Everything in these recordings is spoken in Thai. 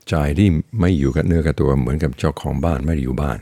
ใจที่ไม่อยู่กับเนื้อกับตัวเหมือนกับเจ้าของบ้านไม่ได้อยู่บ้าน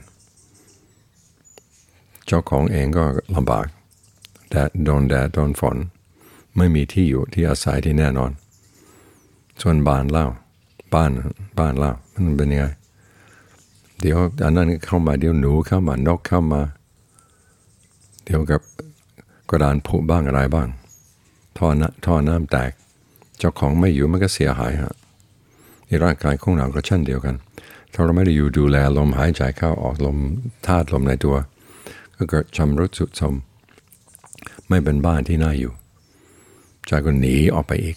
เจ้าของเองก็ลำบากแดดโดนฝนไม่มีที่อยู่ที่อาศัยที่แน่นอนส่วนบ้านเล่ามันเป็นยังไงเดี๋ยวอันนั้นเข้ามาเดี๋ยวหนูเข้ามานกเข้ามาเดี๋ยวกับกระดานผุบ้างอะไรบ้างท่อน้ำแตกเจ้าของไม่อยู่มันก็เสียหายฮะในร่างกายของเราก็เช่นเดียวกันถ้าเราไม่ได้อยู่ดูแลลมหายใจเข้าออกลมธาตุลมในตัวก็เกิดชำรุดทรุดโทรมไม่เป็นบ้านที่น่าอยู่ใจก็หนีออกไปอีก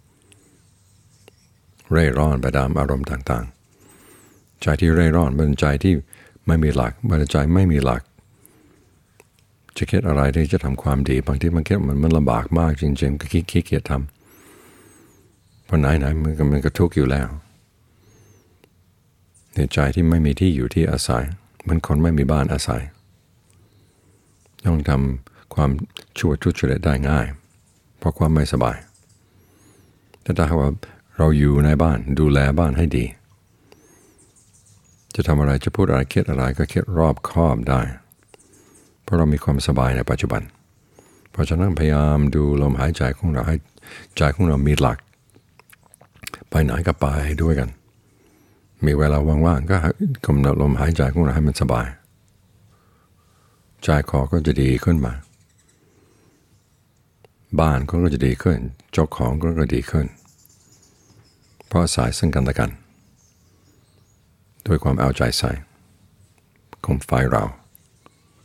เร่ร่อนไปตามอารมณ์ต่างๆใจที่เร่ร่อนเป็นใจที่ไม่มีหลักเป็นใจไม่มีหลักจะคิดอะไรที่จะทำความดีบางทีมันคิดมันลำบากมากจริงๆก็ขี้เกียจทำเพราะไหนมันก็ทุกข์อยู่แล้วในใจที่ไม่มีที่อยู่ที่อาศัยมันคนไม่มีบ้านอาศัยต้องทำความชั่วทุจริตได้ง่ายเพราะความไม่สบายแต่ถ้าว่าเราอยู่ในบ้านดูแลบ้านให้ดีจะทำอะไรจะพูดอะไรคิดอะไรก็คิดรอบคอบได้เพราะเรามีความสบายในปัจจุบันเพราะฉะนั้นพยายามดูลมหายใจของเราให้ใจของเรามีหลักไปไหนก็ไปด้วยกันมีเวลาว่างๆก็กำหนดลมหายใจของเราให้มันสบายใจคอก็จะดีขึ้นมาบ้านก็จะดีขึ้นเจ้าของก็ดีขึ้นเพราะอาศัยซึ่งกันและกันด้วยความเอาใจใส่ของฝ่ายเรา